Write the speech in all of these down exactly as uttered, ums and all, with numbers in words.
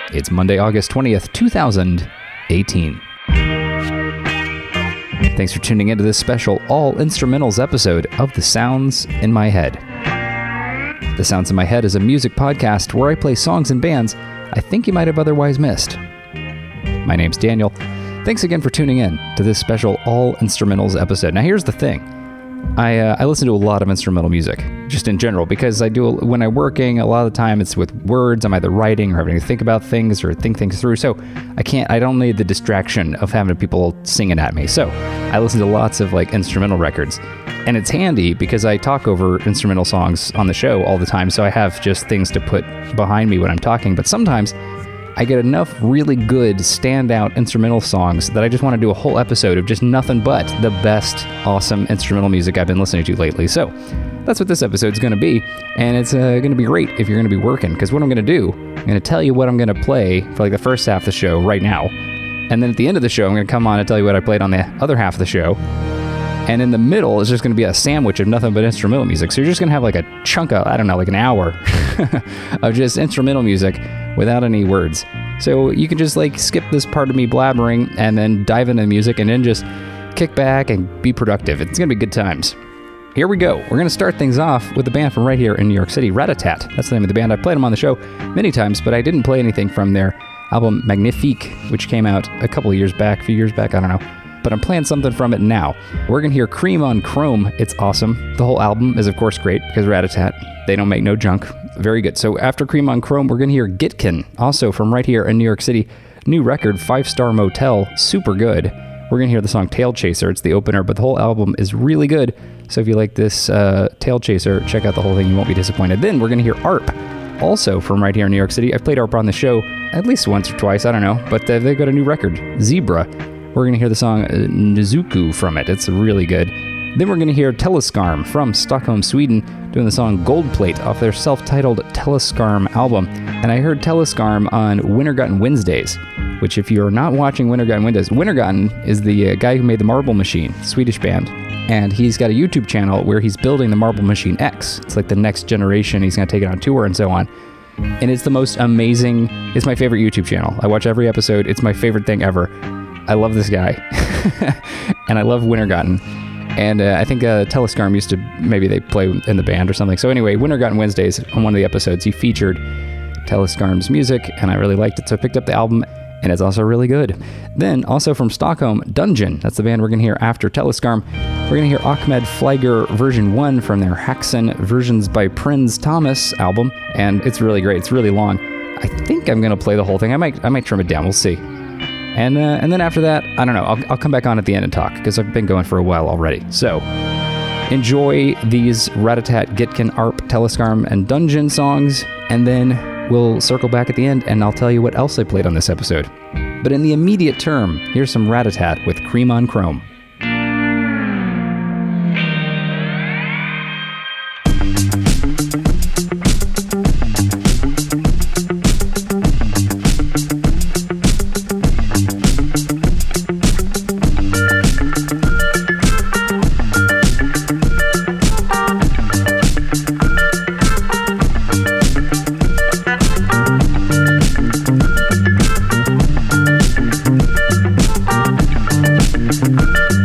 It's Monday, August twentieth, two thousand eighteen. Thanks for tuning into this special all-instrumentals episode of The Sounds in My Head. The Sounds in My Head is a music podcast where I play songs and bands I think you might have otherwise missed. My name's Daniel. Thanks again for tuning in to this special all-instrumentals episode. Now here's the thing. I uh, I listen to a lot of instrumental music, just in general, because I do, when I'm working, a lot of the time it's with words. I'm either writing or having to think about things or think things through. So I can't, I don't need the distraction of having people singing at me. So I listen to lots of like instrumental records, and it's handy because I talk over instrumental songs on the show all the time. So I have just things to put behind me when I'm talking. But sometimes I get enough really good standout instrumental songs that I just want to do a whole episode of just nothing but the best awesome instrumental music I've been listening to lately. So that's what this episode's going to be, and it's uh, going to be great if you're going to be working, because what I'm going to do, I'm going to tell you what I'm going to play for like the first half of the show right now, and then at the end of the show I'm going to come on and tell you what I played on the other half of the show. And in the middle is just going to be a sandwich of nothing but instrumental music. So you're just going to have like a chunk of, I don't know, like an hour of just instrumental music without any words. So you can just like skip this part of me blabbering and then dive into the music and then just kick back and be productive. It's going to be good times. Here we go. We're going to start things off with the band from right here in New York City, Ratatat. That's the name of the band. I played them on the show many times, but I didn't play anything from their album Magnifique, which came out a couple of years back, a few years back, I don't know. But I'm playing something from it now. We're going to hear Cream on Chrome. It's awesome. The whole album is, of course, great because Ratatat, they don't make no junk. Very good. So after Cream on Chrome, we're going to hear Gitkin, also from right here in New York City. New record, Five Star Motel, super good. We're going to hear the song Tail Chaser. It's the opener, but the whole album is really good. So if you like this uh, Tail Chaser, check out the whole thing. You won't be disappointed. Then we're going to hear A R P, also from right here in New York City. I've played A R P on the show at least once or twice. I don't know. But uh, they've got a new record, Zebra. We're going to hear the song uh, Nizuku from it. It's really good. Then we're going to hear Teleskarm from Stockholm, Sweden, doing the song Gold Plate off their self-titled Teleskarm album. And I heard Teleskarm on Wintergatan Wednesdays, which if you're not watching Wintergatan Wednesdays, Wintergatan is the uh, guy who made the Marble Machine, Swedish band. And he's got a YouTube channel where he's building the Marble Machine X. It's like the next generation. He's going to take it on tour and so on. And it's the most amazing, it's my favorite YouTube channel. I watch every episode. It's my favorite thing ever. I love this guy, and I love Wintergatan, and uh, I think uh, Teleskarm used to, maybe they play in the band or something. So anyway, Wintergatan Wednesdays, on one of the episodes, he featured Teleskarm's music, and I really liked it, so I picked up the album, and it's also really good. Then, also from Stockholm, Dungeon, that's the band we're going to hear after Teleskarm. We're going to hear Ahmed Flyger version one from their Haxan Versions by Prinz Thomas album, and it's really great, it's really long. I think I'm going to play the whole thing, I might, I might trim it down, we'll see. And uh, and then after that, I don't know, I'll, I'll come back on at the end and talk, because I've been going for a while already. So, enjoy these Ratatat, Gitkin, A R P, Teleskarm, and Dungeon songs, and then we'll circle back at the end, and I'll tell you what else I played on this episode. But in the immediate term, here's some Ratatat with Cream on Chrome. We'll be right back.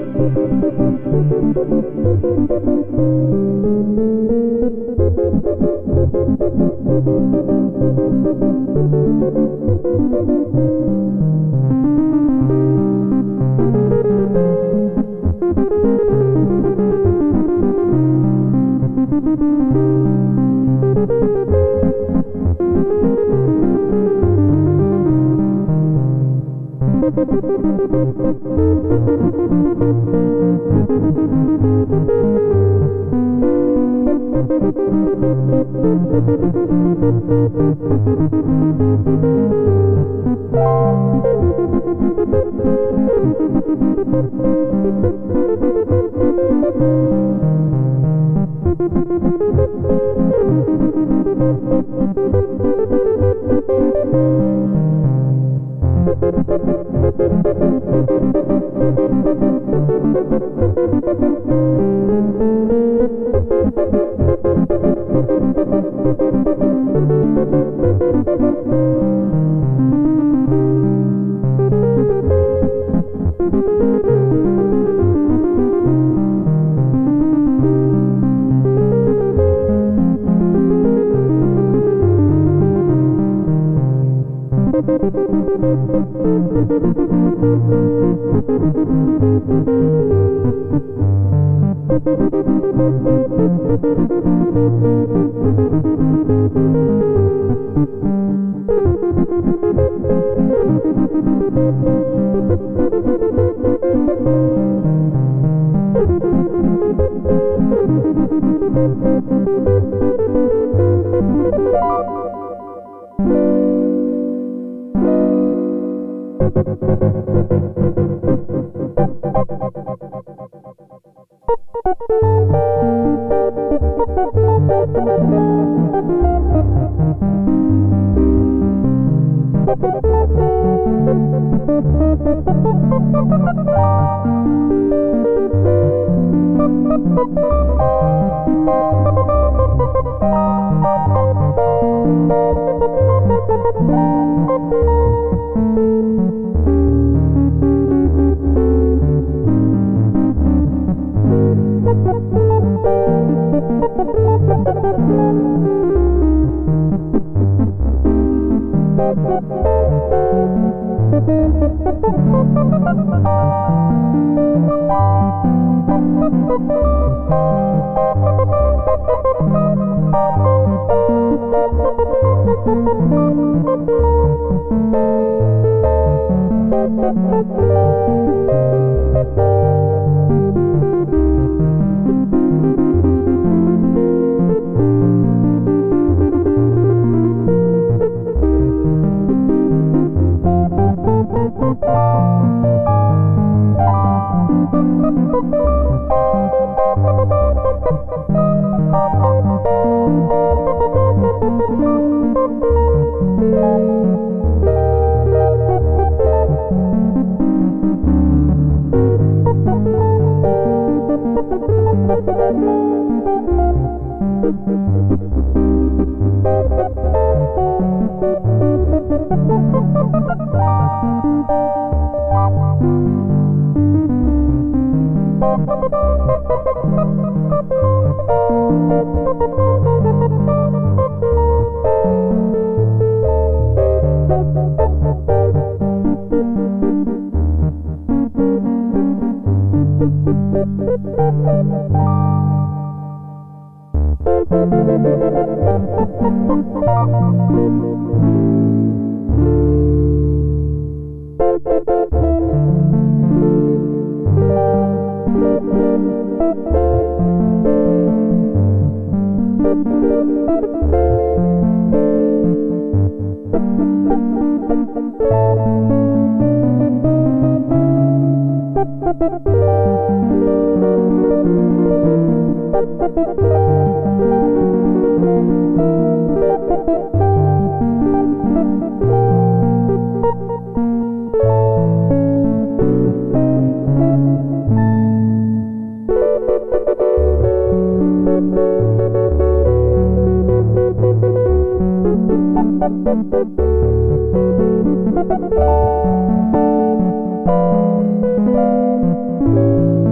Thank you.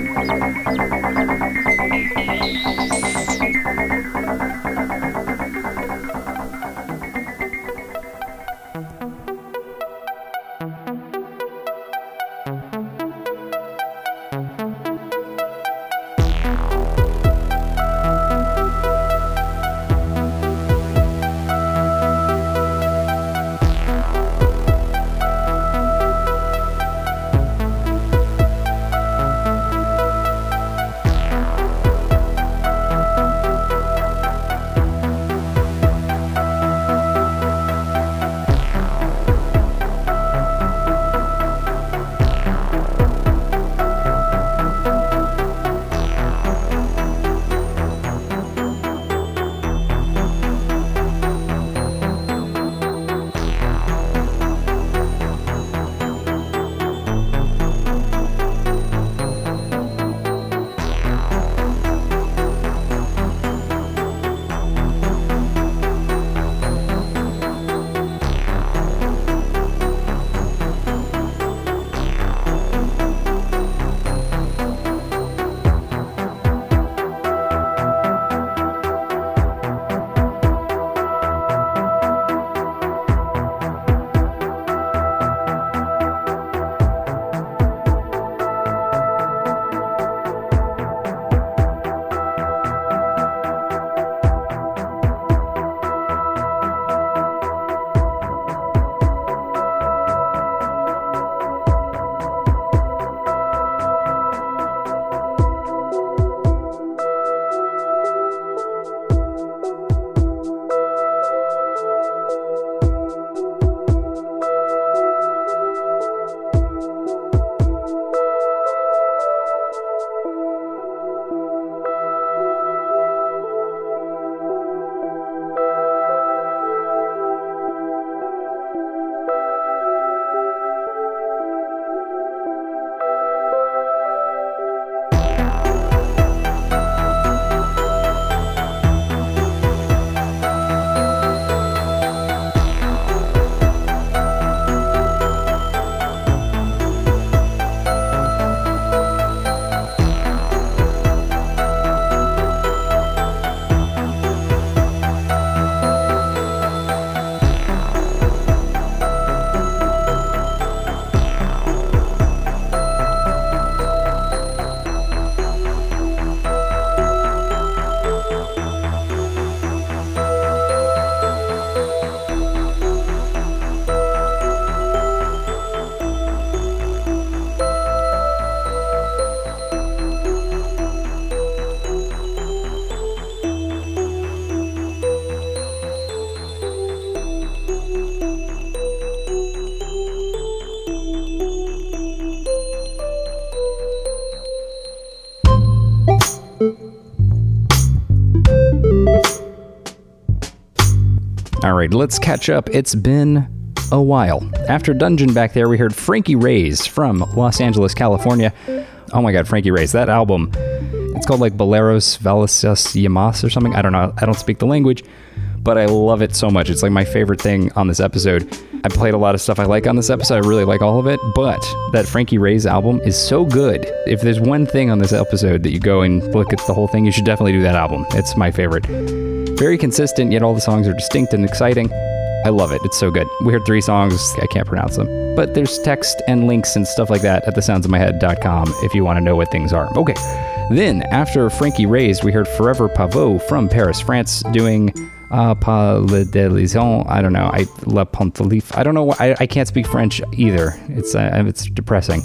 All right, let's catch up. It's been a while. After Dungeon back there, we heard Frankie Reyes from Los Angeles, California. Oh my God, Frankie Reyes, that album, it's called like Boleros Velasas Yamas or something. I don't know. I don't speak the language, but I love it so much. It's like my favorite thing on this episode. I played a lot of stuff I like on this episode. I really like all of it, but that Frankie Reyes album is so good. If there's one thing on this episode that you go and look at the whole thing, you should definitely do that album. It's my favorite. Very consistent, yet all the songs are distinct and exciting. I love it. It's so good. We heard three songs. I can't pronounce them. But there's text and links and stuff like that at the sounds in my head dot com if you want to know what things are. Okay. Then, after Frankie Reyes, we heard Forever Pavot from Paris, France, doing uh, Pas le Delison. I don't know. I La Pontelif. I don't know. I, I can't speak French either. It's uh, it's depressing.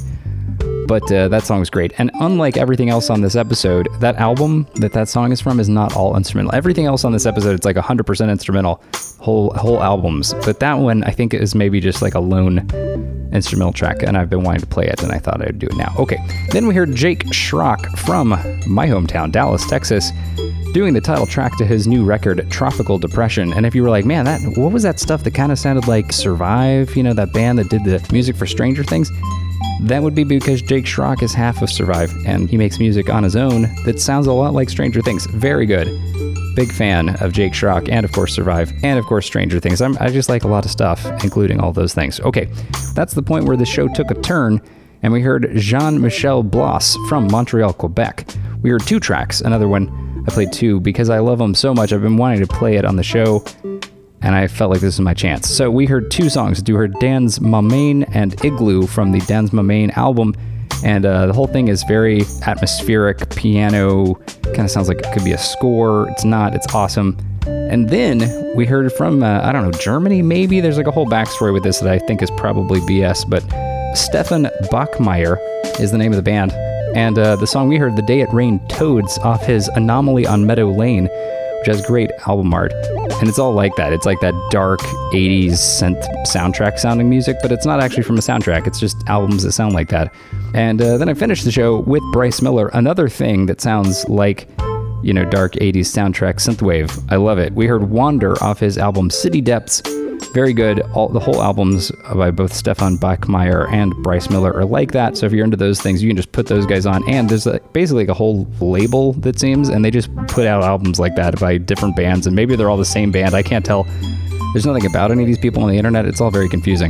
But uh, that song is great. And unlike everything else on this episode, that album that that song is from is not all instrumental. Everything else on this episode, it's like one hundred percent instrumental, whole whole albums. But that one, I think, is maybe just like a lone instrumental track, and I've been wanting to play it, and I thought I'd do it now. Okay, then we heard Jake Schrock from my hometown, Dallas, Texas, doing the title track to his new record, Tropical Depression. And if you were like, man, that what was that stuff that kind of sounded like Survive, you know, that band that did the music for Stranger Things? That would be because Jake Schrock is half of Survive, and he makes music on his own that sounds a lot like Stranger Things. Very good. Big fan of Jake Schrock, and of course Survive, and of course Stranger Things. I'm, I just like a lot of stuff, including all those things. Okay, that's the point where the show took a turn, And we heard Jean-Michel Blas from Montreal, Quebec. We heard two tracks. Another one, I played two because I love them so much. I've been wanting to play it on the show, and I felt like this is my chance. So we heard two songs. We heard Dans Ma Main and Igloo from the Dans Ma Main album. And uh, the whole thing is very atmospheric, piano, kind of sounds like it could be a score. It's not, it's awesome. And then we heard from, uh, I don't know, Germany maybe? There's like a whole backstory with this that I think is probably B S, but Stefan Bachmeier is the name of the band. And uh, the song we heard, The Day It Rained Toads, off his Anomaly on Meadow Lane, which has great album art. And it's all like that. It's like that dark eighties synth soundtrack sounding music, but it's not actually from a soundtrack. It's just albums that sound like that. And uh, then I finished the show with Bryce Miller, another thing that sounds like, you know, dark eighties soundtrack synthwave. I love it. We heard Wander off his album City Depths. Very good. All the whole albums by both Stefan Bachmeier and Bryce Miller are like that. So if you're into those things, you can just put those guys on. And there's like basically like a whole label, that seems, and they just put out albums like that by different bands. And maybe they're all the same band. I can't tell. There's nothing about any of these people on the internet. It's all very confusing.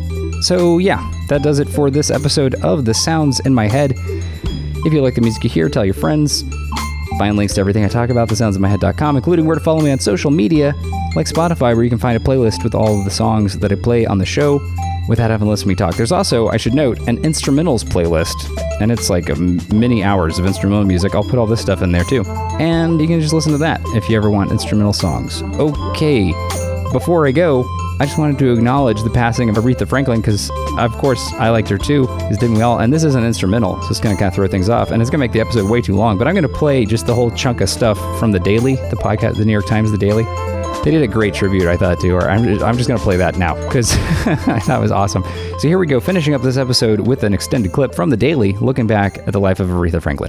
So yeah, that does it for this episode of The Sounds in My Head. If you like the music you hear, tell your friends. Find links to everything I talk about, the sounds in my head dot com, including where to follow me on social media, like Spotify, where you can find a playlist with all of the songs that I play on the show without having to listen to me talk. There's also, I should note, an instrumentals playlist, and it's like a many hours of instrumental music. I'll put all this stuff in there too. And you can just listen to that if you ever want instrumental songs. Okay, before I go, I just wanted to acknowledge the passing of Aretha Franklin, because, of course, I liked her too, as didn't we all? And this is an instrumental, so it's going to kind of throw things off, and it's going to make the episode way too long, but I'm going to play just the whole chunk of stuff from The Daily, the podcast, the New York Times, The Daily. They did a great tribute, I thought, to her. I'm just, I'm just going to play that now, because that was awesome. So here we go, finishing up this episode with an extended clip from The Daily, looking back at the life of Aretha Franklin.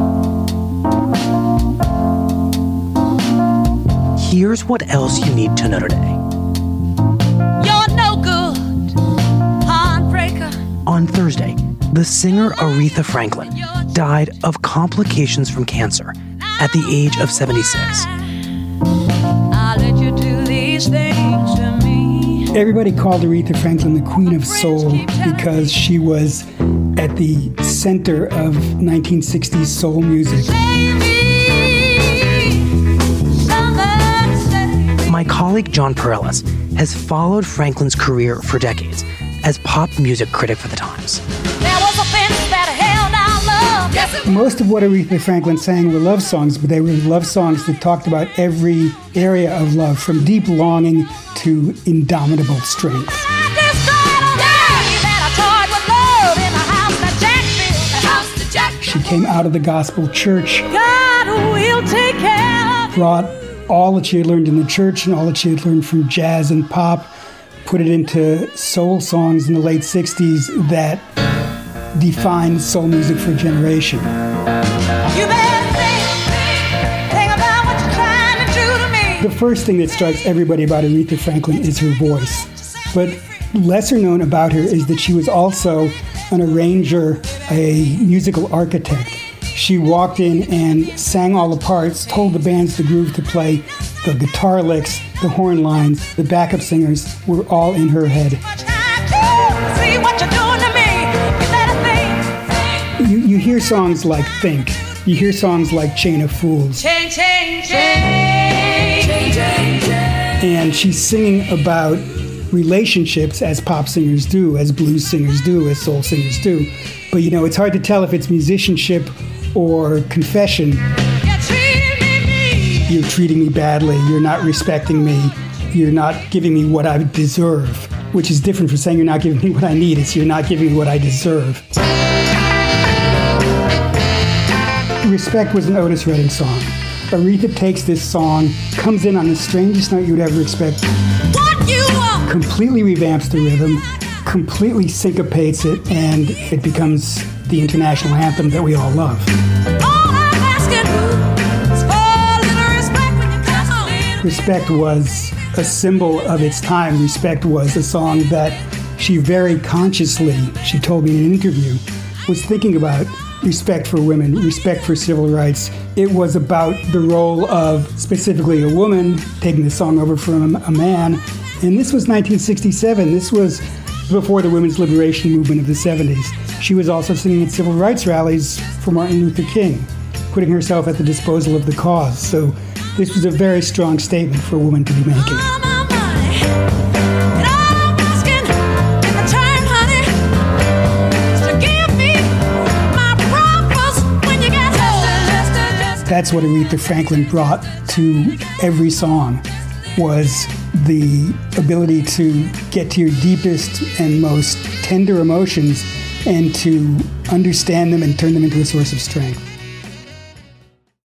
Here's what else you need to know today. On Thursday, the singer Aretha Franklin died of complications from cancer at the age of seventy-six. I'll let you do these things to me. Everybody called Aretha Franklin the Queen of Soul because she was at the center of nineteen sixties soul music. My colleague John Perellis has followed Franklin's career for decades as pop music critic for the Times. There was a fence that held our love. Yes, Most of what Aretha Franklin sang were love songs, but they were love songs that talked about every area of love, from deep longing to indomitable strength. She came out of the gospel church, God will take care of brought all that she had learned in the church and all that she had learned from jazz and pop, put it into soul songs in the late sixties that defined soul music for a generation. You better think, think about what you're trying to do to me. The first thing that strikes everybody about Aretha Franklin is her voice. But lesser known about her is that she was also an arranger, a musical architect. She walked in and sang all the parts, told the bands the groove to play, the guitar licks, the horn lines, the backup singers were all in her head. See what you're doing to me. You better think. You, you hear songs like Think. You hear songs like Chain of Fools. Change, change, change, change, change. And she's singing about relationships as pop singers do, as blues singers do, as soul singers do. But, you know, it's hard to tell if it's musicianship or confession. You're treating me mean. You're treating me badly. You're not respecting me. You're not giving me what I deserve, which is different from saying you're not giving me what I need. It's you're not giving me what I deserve. Respect was an Otis Redding song. Aretha takes this song, comes in on the strangest note you would ever expect, What you want? completely revamps the rhythm, completely syncopates it, and it becomes the international anthem that we all love. All I'm asking is for a little respect when you come home. Respect was a symbol of its time. Respect was a song that she very consciously, she told me in an interview, was thinking about respect for women, respect for civil rights. It was about the role of specifically a woman taking the song over from a man. And this was nineteen sixty-seven. This was before the women's liberation movement of the seventies. She was also singing at civil rights rallies for Martin Luther King, putting herself at the disposal of the cause. So this was a very strong statement for a woman to be making. That's what Aretha Franklin brought to every song, was the ability to get to your deepest and most tender emotions and to understand them and turn them into a source of strength.